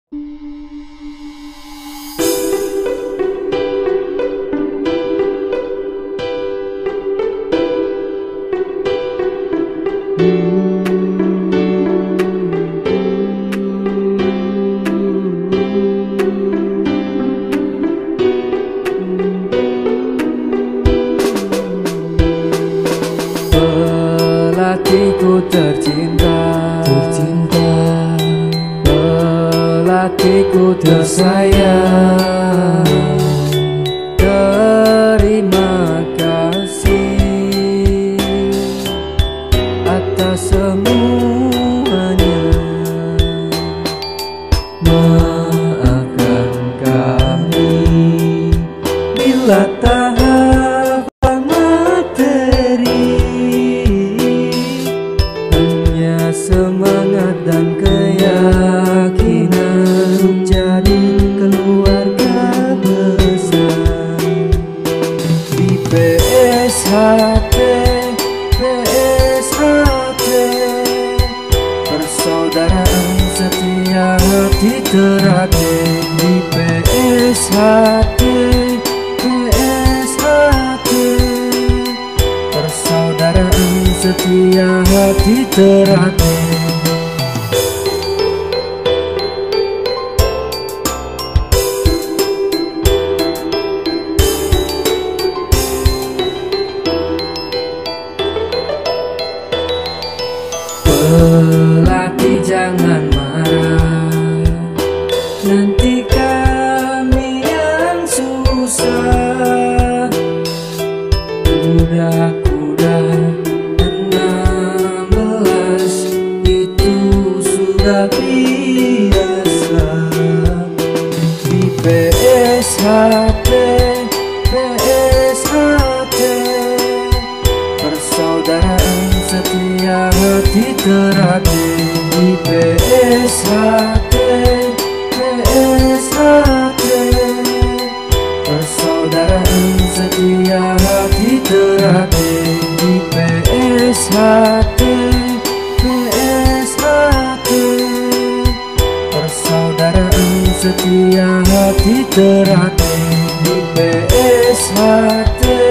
Pelatihku tercinta, pelatihku tersayang, terima kasih atas semuanya. Maafkan kami bila tak hafal materi, hanya semangat dan keyakinan jadi keluarga besar. Di PSHT, PSHT, persaudaraan setia hati terlatih. Di PSHT, PSHT, persaudaraan setia hati terlatih. Pelatih jangan marah, nanti kami yang susah. Kuda-kuda 16 itu sudah biasa. Di PSHT, PSHT, persaudaraan setia hati terlatih. Di PSHT, PSHT, persaudaraan setia hati terlatih. Di PSHT, PSHT, persaudaraan setia hati terlatih. Di PSHT,